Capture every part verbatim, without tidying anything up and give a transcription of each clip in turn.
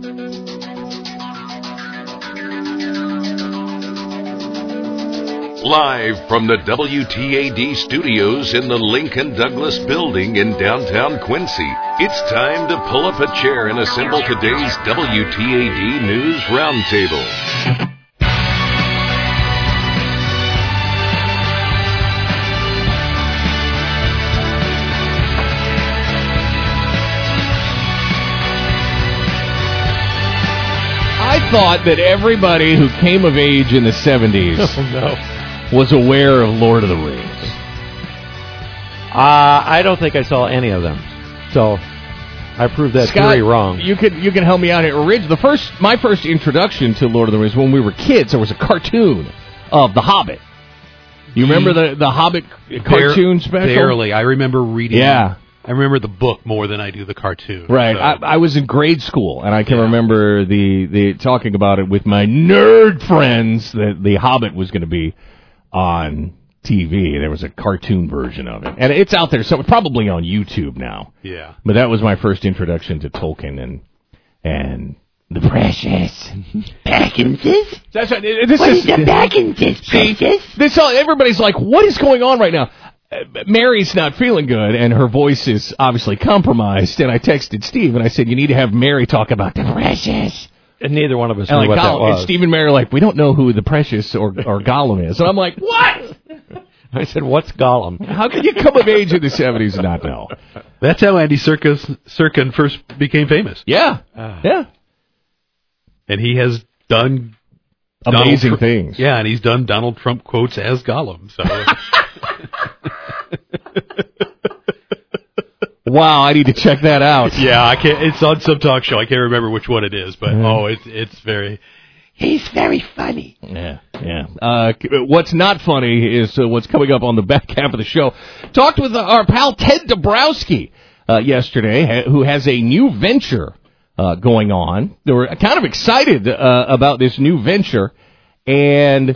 Live from the W T A D studios in the Lincoln Douglas building in downtown Quincy, it's time to pull up a chair and assemble today's W T A D News Roundtable. I thought that everybody who came of age in the seventies oh, no. was aware of Lord of the Rings. Uh, I don't think I saw any of them. So I proved that Scott, theory wrong. You could you can help me out here. Ridge, the first my first introduction to Lord of the Rings when we were kids, there was a cartoon of The Hobbit. You remember the the Hobbit cartoon Bar- special? Barely. I remember reading. Yeah. I remember the book more than I do the cartoon. Right. So. I, I was in grade school, and I can Yeah. remember the, the talking about it with my nerd friends that The Hobbit was going to be on T V. There was a cartoon version of it. And it's out there, so probably on YouTube now. Yeah. But that was my first introduction to Tolkien and and the precious Bagginses. That's right. This What is, is the Bagginses, precious? This all, everybody's like, what is going on right now? Uh, Mary's not feeling good, and her voice is obviously compromised. And I texted Steve, and I said, you need to have Mary talk about the precious. And neither one of us And, knew like, what that Gollum, was. and Steve and Mary are like, we don't know who the precious or, or Gollum is. And I'm like, what? I said, what's Gollum? How could you come of age in the seventies and not know? That's how Andy Serkis, Serkin first became famous. Yeah. Ah. Yeah. And he has done Amazing Donald Tr- things. Yeah, and he's done Donald Trump quotes as Gollum. So Wow, I need to check that out. yeah, I can't. It's on some talk show. I can't remember which one it is, but Mm-hmm. oh, it's it's very. He's very funny. Yeah, yeah. Uh, what's not funny is uh, what's coming up on the back half of the show. Talked with uh, our pal Ted Dabrowski uh, yesterday, ha- who has a new venture uh, going on. They were kind of excited uh, about this new venture, and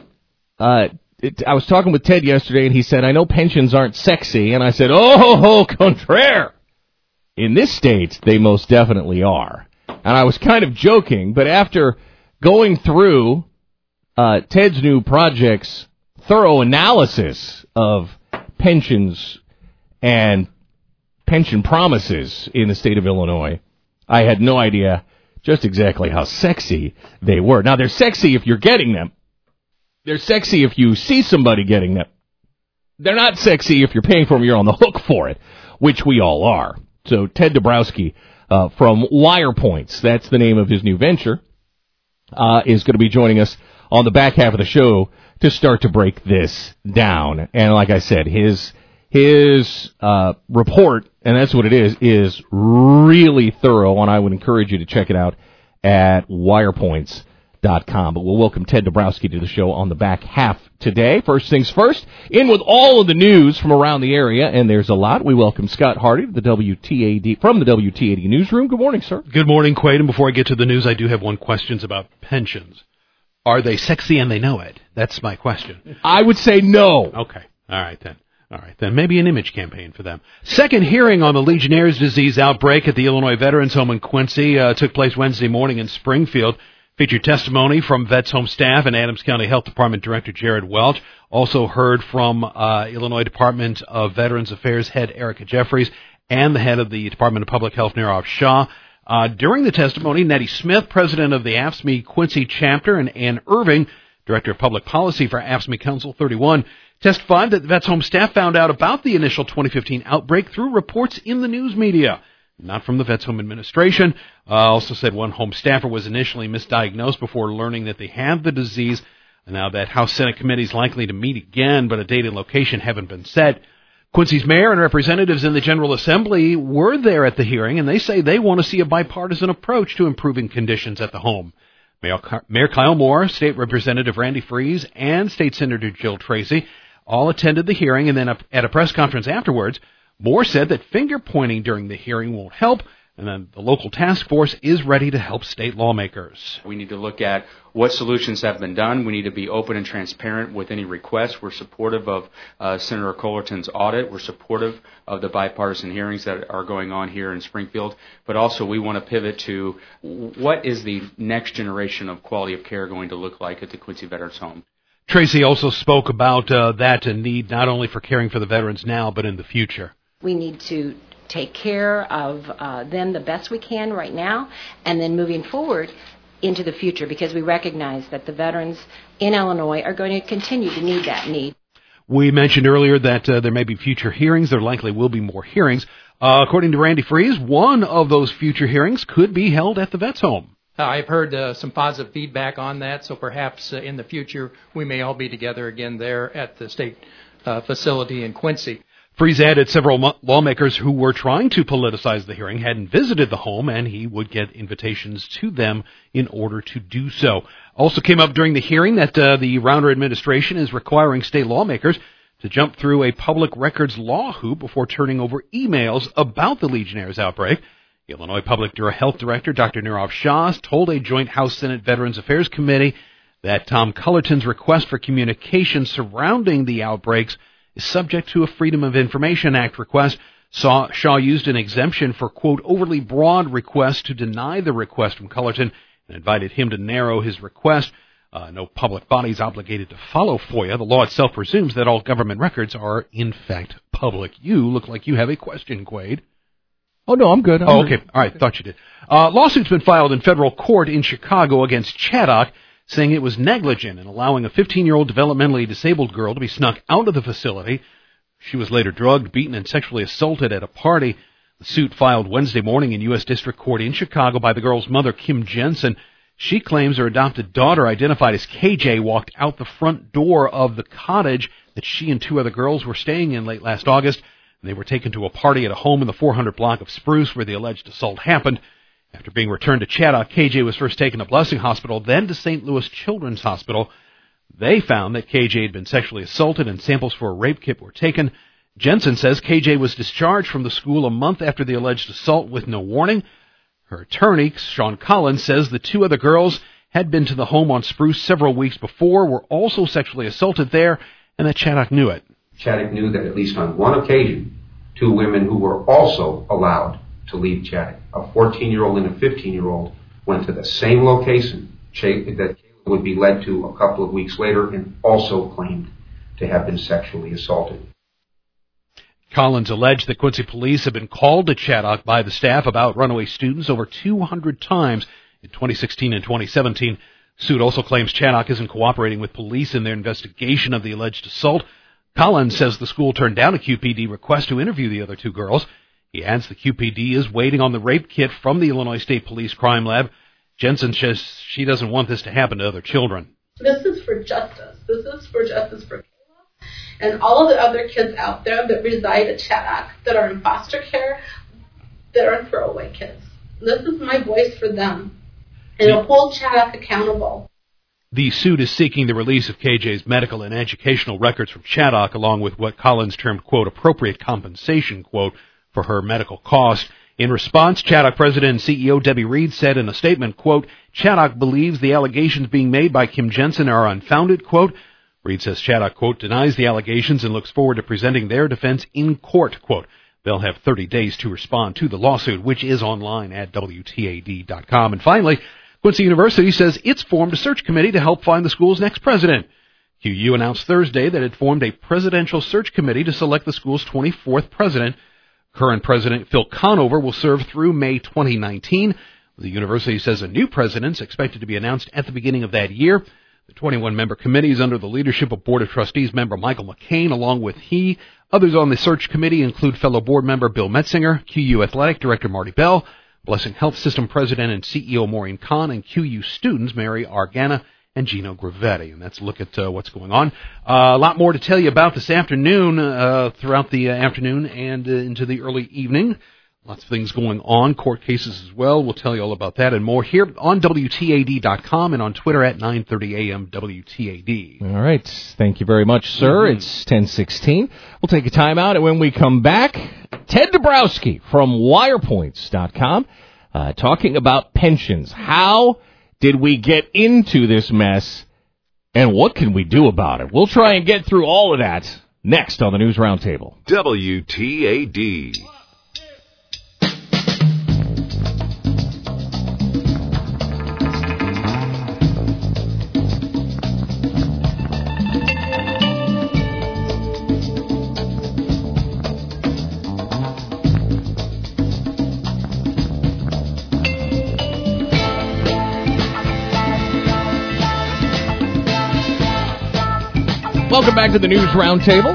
uh, it, I was talking with Ted yesterday, and he said, I know pensions aren't sexy, and I said, oh, contraire. In this state, they most definitely are. And I was kind of joking, but after going through uh, Ted's new project's thorough analysis of pensions and pension promises in the state of Illinois, I had no idea just exactly how sexy they were. Now, they're sexy if you're getting them. They're sexy if you see somebody getting them. They're not sexy if you're paying for them, you're on the hook for it, which we all are. So Ted Dabrowski uh, from Wire Points, that's the name of his new venture, uh, is going to be joining us on the back half of the show to start to break this down. And like I said, his his uh, report, and that's what it is, is really thorough, and I would encourage you to check it out at wire points dot com. But we'll welcome Ted Dabrowski to the show on the back half today. First things first, in with all of the news from around the area, and there's a lot. We welcome Scott Hardy to the W T A D from the W T A D newsroom. Good morning, sir. Good morning, Quaid. And before I get to the news, I do have one question about pensions. Are they sexy and they know it? That's my question. I would say no. Okay. All right, then. All right, then. Maybe an image campaign for them. Second hearing on the Legionnaire's disease outbreak at the Illinois Veterans Home in Quincy uh, took place Wednesday morning in Springfield. Featured testimony from Vets Home staff and Adams County Health Department Director Jared Welch. Also heard from uh, Illinois Department of Veterans Affairs head Erica Jeffries and the head of the Department of Public Health, Nirav Shah. Uh, during the testimony, Nettie Smith, president of the A F S M E Quincy chapter, and Ann Irving, director of public policy for A F S M E Council thirty-one, testified that the Vets Home staff found out about the initial twenty fifteen outbreak through reports in the news media, not from the Vets Home administration. Uh, also said one home staffer was initially misdiagnosed before learning that they had the disease. Now that House Senate committee is likely to meet again, but a date and location haven't been set. Quincy's mayor and representatives in the General Assembly were there at the hearing, and they say they want to see a bipartisan approach to improving conditions at the home. Mayor Kyle Moore, State Representative Randy Freese, and State Senator Jill Tracy all attended the hearing, and then at a press conference afterwards, Moore said that finger-pointing during the hearing won't help. And then the local task force is ready to help state lawmakers. We need to look at what solutions have been done. We need to be open and transparent with any requests. We're supportive of uh, Senator Cullerton's audit. We're supportive of the bipartisan hearings that are going on here in Springfield. But also we want to pivot to what is the next generation of quality of care going to look like at the Quincy Veterans Home. Tracy also spoke about uh, that need not only for caring for the veterans now, but in the future. We need to take care of uh, them the best we can right now, and then moving forward into the future, because we recognize that the veterans in Illinois are going to continue to need that need. We mentioned earlier that uh, there may be future hearings. There likely will be more hearings. Uh, according to Randy Fries, one of those future hearings could be held at the Vets Home. Uh, I've heard uh, some positive feedback on that, so perhaps uh, in the future we may all be together again there at the state uh, facility in Quincy. Fries added several mo- lawmakers who were trying to politicize the hearing hadn't visited the home, and he would get invitations to them in order to do so. Also came up during the hearing that uh, the Rauner administration is requiring state lawmakers to jump through a public records law hoop before turning over emails about the Legionnaires' outbreak. The Illinois Public Health Director, Doctor Nirav Shah, told a joint House-Senate Veterans Affairs Committee that Tom Cullerton's request for communication surrounding the outbreaks is subject to a Freedom of Information Act request. Shaw used an exemption for, quote, overly broad request to deny the request from Cullerton and invited him to narrow his request. Uh, no public body is obligated to follow FOIA. The law itself presumes that all government records are, in fact, public. You look like you have a question, Quaid. Oh, no, I'm good. I'm oh, okay. All right. Thought you did. Uh, lawsuit's been filed in federal court in Chicago against Chaddock, saying it was negligent in allowing a fifteen-year-old developmentally disabled girl to be snuck out of the facility. She was later drugged, beaten, and sexually assaulted at a party. The suit filed Wednesday morning in U S District Court in Chicago by the girl's mother, Kim Jensen. She claims her adopted daughter, identified as K J, walked out the front door of the cottage that she and two other girls were staying in late last August. And they were taken to a party at a home in the four hundred block of Spruce where the alleged assault happened. After being returned to Chaddock, K J was first taken to Blessing Hospital, then to Saint Louis Children's Hospital. They found that K J had been sexually assaulted and samples for a rape kit were taken. Jensen says K J was discharged from the school a month after the alleged assault with no warning. Her attorney, Sean Collins, says the two other girls had been to the home on Spruce several weeks before, were also sexually assaulted there, and that Chaddock knew it. Chaddock knew that at least on one occasion, two women who were also allowed to leave Chaddock, a fourteen-year-old and a fifteen-year-old, went to the same location that Kayla would be led to a couple of weeks later and also claimed to have been sexually assaulted. Collins alleged that Quincy police have been called to Chaddock by the staff about runaway students over two hundred times in twenty sixteen and twenty seventeen. Suit also claims Chaddock isn't cooperating with police in their investigation of the alleged assault. Collins says the school turned down a Q P D request to interview the other two girls. He adds the Q P D is waiting on the rape kit from the Illinois State Police Crime Lab. Jensen says she doesn't want this to happen to other children. This is for justice. This is for justice for Kayla and all of the other kids out there that reside at Chaddock, that are in foster care, that are throwaway kids. This is my voice for them, and it'll hold Chaddock accountable. The suit is seeking the release of K J's medical and educational records from Chaddock, along with what Collins termed, quote, appropriate compensation, quote, for her medical costs. In response, Chaddock President and C E O Debbie Reed said in a statement, quote, Chaddock believes the allegations being made by Kim Jensen are unfounded, quote. Reed says Chaddock, quote, denies the allegations and looks forward to presenting their defense in court, quote. They'll have thirty days to respond to the lawsuit, which is online at W T A D dot com. And finally, Quincy University says it's formed a search committee to help find the school's next president. Q U announced Thursday that it formed a presidential search committee to select the school's twenty-fourth president. Current president Phil Conover will serve through May twenty nineteen. The university says a new president is expected to be announced at the beginning of that year. The twenty-one member committee is under the leadership of Board of Trustees member Michael McCain, along with he. Others on the search committee include fellow board member Bill Metzinger, Q U Athletic Director Marty Bell, Blessing Health System President and C E O Maureen Kahn, and Q U students Mary Argana and Gino Gravetti. And that's a look at uh, what's going on. Uh, a lot more to tell you about this afternoon, uh, throughout the uh, afternoon and uh, into the early evening. Lots of things going on, court cases as well. We'll tell you all about that and more here on W T A D dot com and on Twitter at nine thirty a.m. W T A D. All right. Thank you very much, sir. Mm-hmm. It's ten sixteen. We'll take a time out, and when we come back, Ted Dabrowski from wire points dot com uh, talking about pensions. How did we get into this mess, and what can we do about it? We'll try and get through all of that next on the News Roundtable. W T A D. Welcome back to the News Roundtable.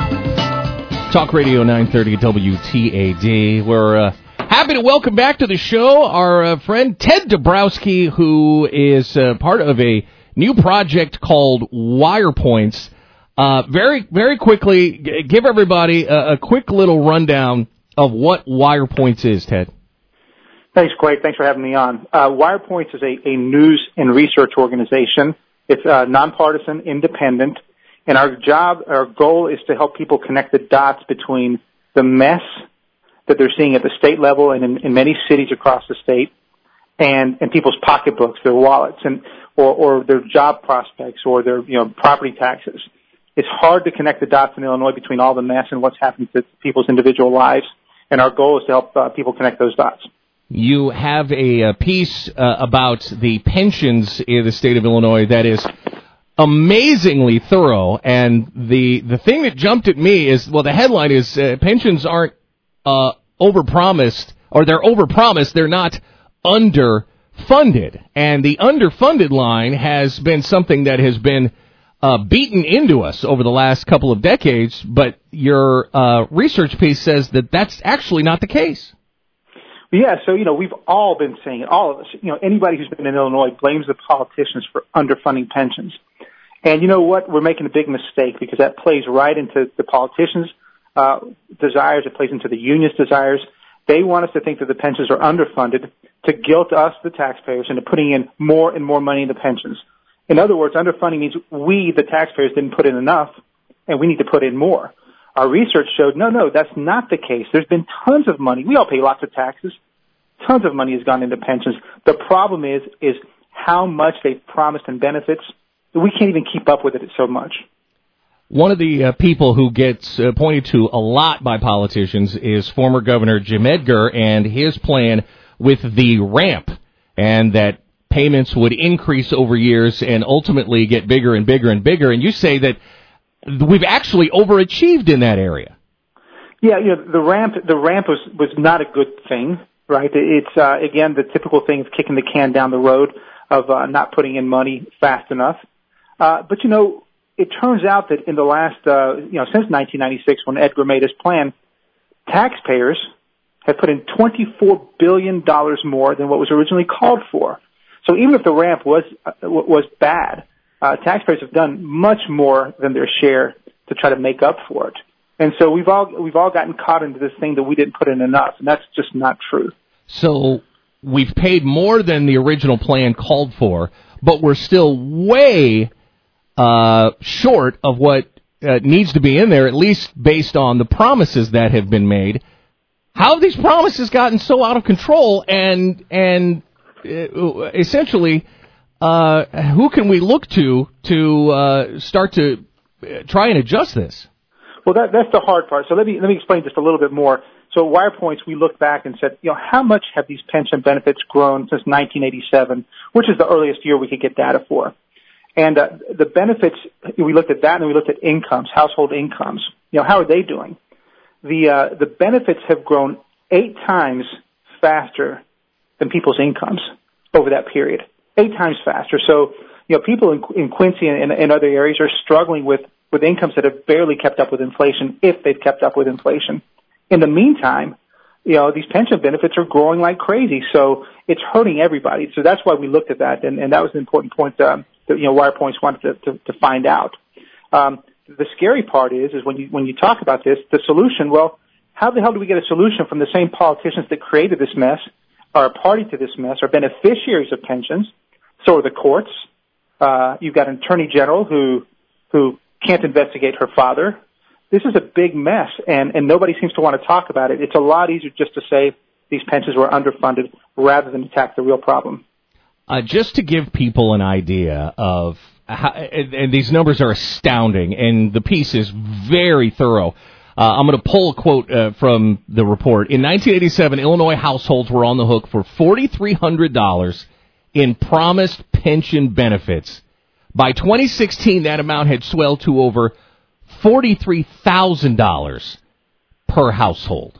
Talk Radio nine thirty W T A D. We're uh, happy to welcome back to the show our uh, friend Ted Dabrowski, who is uh, part of a new project called WirePoints. Uh, very, very quickly, g- give everybody a, a quick little rundown of what WirePoints is, Ted. Thanks, Clay. Thanks for having me on. Uh, WirePoints is a, a news and research organization. It's uh, nonpartisan, independent. And our job, our goal is to help people connect the dots between the mess that they're seeing at the state level and in, in many cities across the state, and, and people's pocketbooks, their wallets, and or, or their job prospects or their you know property taxes. It's hard to connect the dots in Illinois between all the mess and what's happening to people's individual lives, and our goal is to help uh, people connect those dots. You have a, a piece uh, about the pensions in the state of Illinois that is amazingly thorough, and the the thing that jumped at me is, well, the headline is uh, pensions aren't uh, overpromised, or they're overpromised, they're not underfunded. And the underfunded line has been something that has been uh, beaten into us over the last couple of decades, but your uh, research piece says that that's actually not the case. Yeah, so, you know, we've all been saying it, all of us. You know, anybody who's been in Illinois blames the politicians for underfunding pensions. And you know what? We're making a big mistake because that plays right into the politicians' uh, desires. It plays into the union's desires. They want us to think that the pensions are underfunded to guilt us, the taxpayers, into putting in more and more money into pensions. In other words, underfunding means we, the taxpayers, didn't put in enough, and we need to put in more. Our research showed, no, no, that's not the case. There's been tons of money. We all pay lots of taxes. Tons of money has gone into pensions. The problem is, is how much they've promised in benefits. We can't even keep up with it so much. One of the uh, people who gets uh, pointed to a lot by politicians is former Governor Jim Edgar and his plan with the ramp, and that payments would increase over years and ultimately get bigger and bigger and bigger. And you say that we've actually overachieved in that area. Yeah, you know, the ramp, the ramp was, was not a good thing, right? It's, uh, again, the typical thing of kicking the can down the road of uh, not putting in money fast enough. Uh, but, you know, it turns out that in the last, uh, you know, since nineteen ninety-six when Edgar made his plan, taxpayers have put in twenty-four billion dollars more than what was originally called for. So even if the ramp was, uh, was bad, uh, taxpayers have done much more than their share to try to make up for it. And so we've all, we've all gotten caught into this thing that we didn't put in enough, and that's just not true. So we've paid more than the original plan called for, but we're still way uh, short of what uh, needs to be in there, at least based on the promises that have been made. How have these promises gotten so out of control, and and uh, essentially, uh, who can we look to to uh, start to try and adjust this? Well, that, that's the hard part. So let me let me explain just a little bit more. So at WirePoints, we looked back and said, you know, how much have these pension benefits grown since nineteen eighty-seven, which is the earliest year we could get data for. And uh, the benefits, we looked at that, and we looked at incomes, household incomes. You know, how are they doing? The uh, the benefits have grown eight times faster than people's incomes over that period. Eight times faster. So, you know, people in, in Quincy and in other areas are struggling with, with incomes that have barely kept up with inflation, if they've kept up with inflation. In the meantime, you know, these pension benefits are growing like crazy, so it's hurting everybody. So that's why we looked at that, and, and that was an important point um, that, you know, WirePoints wanted to, to, to find out. Um, the scary part is, is when you, when you talk about this, the solution, well, how the hell do we get a solution from the same politicians that created this mess, are a party to this mess, are beneficiaries of pensions, so are the courts. Uh, you've got an attorney general who, who can't investigate her father. this is a big mess, and, and nobody seems to want to talk about it. It's a lot easier just to say these pensions were underfunded rather than attack the real problem. Uh, just to give people an idea of how, and, and these numbers are astounding, and the piece is very thorough. Uh, I'm going to pull a quote uh, from the report. In nineteen eighty-seven, Illinois households were on the hook for four thousand three hundred dollars in promised pension benefits. By twenty sixteen, that amount had swelled to over forty-three thousand dollars per household.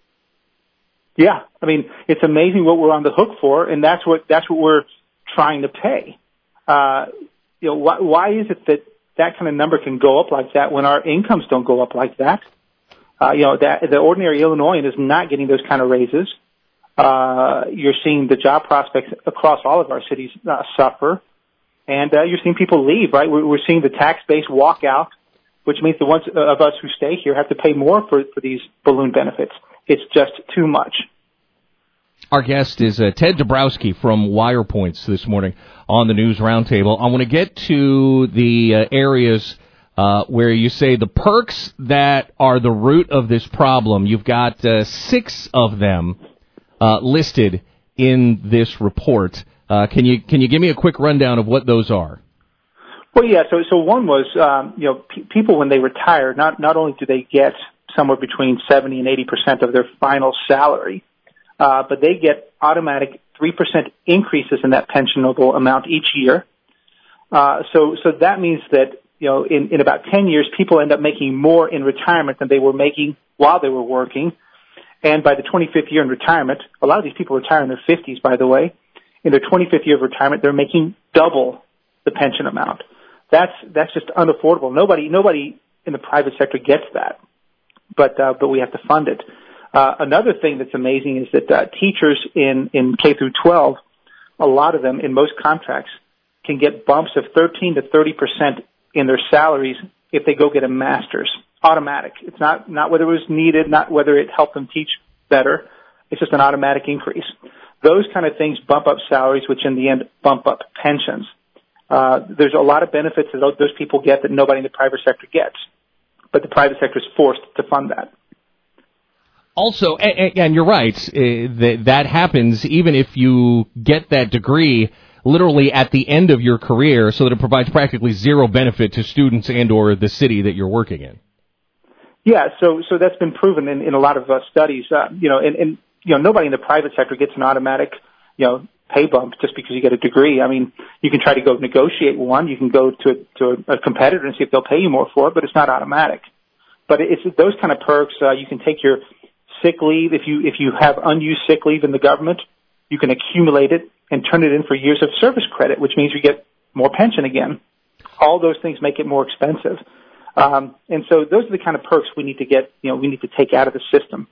Yeah, I mean, it's amazing what we're on the hook for, and that's what that's what we're trying to pay. Uh, you know, why, why is it that that kind of number can go up like that when our incomes don't go up like that? Uh, you know, that the ordinary Illinoisan is not getting those kind of raises. Uh, you're seeing the job prospects across all of our cities uh, suffer, and uh, you're seeing people leave. Right, we're, we're seeing the tax base walk out, which means the ones of us who stay here have to pay more for for these balloon benefits. It's just too much. Our guest is uh, Ted Dabrowski from WirePoints this morning on the News Roundtable. I want to get to the uh, areas uh, where you say the perks that are the root of this problem. You've got uh, six of them uh, listed in this report. Uh, can you can you give me a quick rundown of what those are? Well, yeah. So so one was um, you know pe- people when they retire, not not only do they get somewhere between seventy and eighty percent of their final salary, uh, but they get automatic three percent increases in that pensionable amount each year. Uh, so, so that means that, you know, in, in about ten years, people end up making more in retirement than they were making while they were working. And by the twenty-fifth year in retirement, a lot of these people retire in their fifties, by the way. In their twenty-fifth year of retirement, they're making double the pension amount. That's, that's just unaffordable. Nobody, nobody in the private sector gets that. But uh, but we have to fund it. Uh, another thing that's amazing is that uh, teachers in, in K through twelve, a lot of them in most contracts can get bumps of thirteen to thirty percent in their salaries if they go get a master's. Automatic. It's not not whether it was needed, not whether it helped them teach better. It's just an automatic increase. Those kind of things bump up salaries, which in the end bump up pensions. Uh, there's a lot of benefits that those people get that nobody in the private sector gets. But the private sector is forced to fund that. Also, and, and you're right, uh, that, that happens even if you get that degree literally at the end of your career, so that it provides practically zero benefit to students and or the city that you're working in. Yeah, so so that's been proven in, in a lot of uh, studies. Uh, you know, and, and you know nobody in the private sector gets an automatic, you know, pay bump just because you get a degree. I mean, you can try to go negotiate one. You can go to to a competitor and see if they'll pay you more for it, but it's not automatic. But it's those kind of perks. Uh, you can take your sick leave if you if you have unused sick leave in the government. You can accumulate it and turn it in for years of service credit, which means you get more pension again. All those things make it more expensive, um, and so those are the kind of perks we need to get. You know, we need to take out of the system.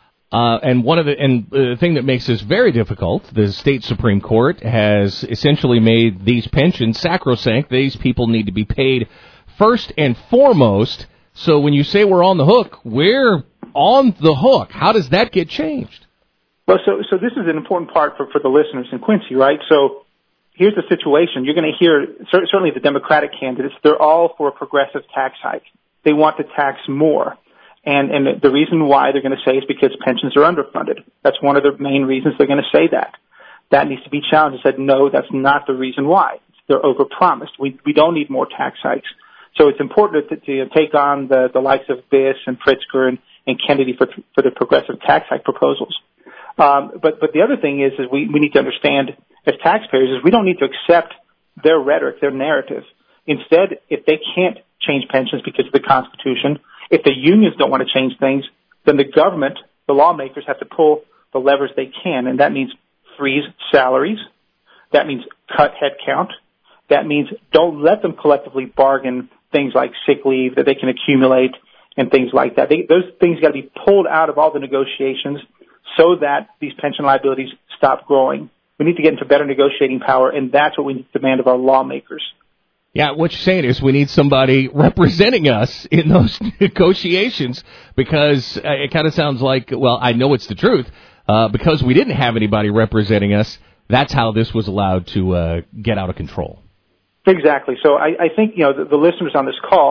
Uh, and one of the and the thing that makes this very difficult, the state Supreme Court has essentially made these pensions sacrosanct. These people need to be paid first and foremost. So when you say we're on the hook, we're on the hook. How does that get changed? Well, so so this is an important part for, for the listeners in Quincy, right? So here's the situation. You're going to hear certainly the Democratic candidates. They're all for a progressive tax hike. They want to tax more. And, and the reason why they're going to say is because pensions are underfunded. That's one of the main reasons they're going to say that. That needs to be challenged. I said, no, that's not the reason why. They're overpromised. We, we don't need more tax hikes. So it's important to, to take on the, the likes of Biss and Pritzker and, and Kennedy for, for the progressive tax hike proposals. Um, but, but the other thing is, is we, we need to understand as taxpayers is we don't need to accept their rhetoric, their narrative. Instead, if they can't change pensions because of the Constitution, if the unions don't want to change things, then the government, the lawmakers, have to pull the levers they can, and that means freeze salaries. That means cut headcount. That means don't let them collectively bargain things like sick leave that they can accumulate and things like that. They, those things got to be pulled out of all the negotiations so that these pension liabilities stop growing. We need to get into better negotiating power, and that's what we need to demand of our lawmakers. Yeah, what you're saying is we need somebody representing us in those negotiations because uh, it kind of sounds like, well, I know it's the truth. Uh, because we didn't have anybody representing us, that's how this was allowed to uh, get out of control. Exactly. So I, I think, you know, the, the listeners on this call,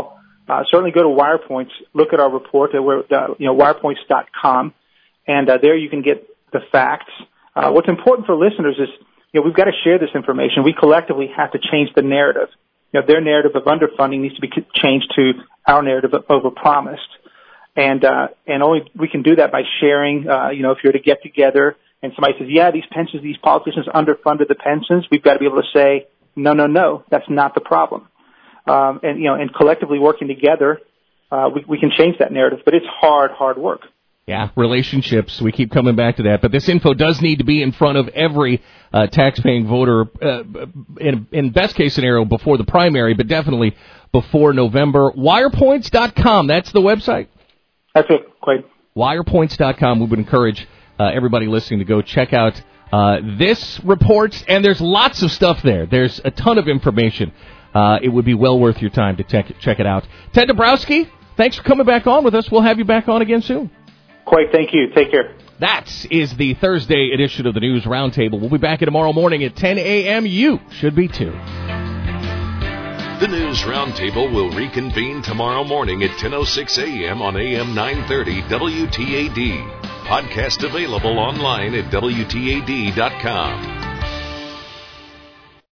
uh, certainly go to WirePoints, look at our report, uh, where, uh, you know, wirepoints dot com, and uh, there you can get the facts. Uh, what's important for listeners is, you know, we've got to share this information. We collectively have to change the narrative. You know, their narrative of underfunding needs to be changed to our narrative of overpromised. And, uh, and only we can do that by sharing, uh, you know, if you're to get together and somebody says, yeah, these pensions, these politicians underfunded the pensions, we've got to be able to say, no, no, no, that's not the problem. Um, and, you know, and collectively working together, uh, we, we can change that narrative, but it's hard, hard work. Yeah, relationships. We keep coming back to that. But this info does need to be in front of every uh, taxpaying voter, uh, in, in best case scenario, before the primary, but definitely before November. wirepoints dot com, that's the website? That's it, Quade. wirepoints dot com. We would encourage uh, everybody listening to go check out uh, this report, and there's lots of stuff there. There's a ton of information. Uh, it would be well worth your time to check it, check it out. Ted Dabrowski, thanks for coming back on with us. We'll have you back on again soon. Quite, thank you. Take care. That is the Thursday edition of the News Roundtable. We'll be back tomorrow morning at ten a.m. You should be too. The News Roundtable will reconvene tomorrow morning at ten oh six a.m. on A M nine thirty W T A D. Podcast available online at W T A D dot com.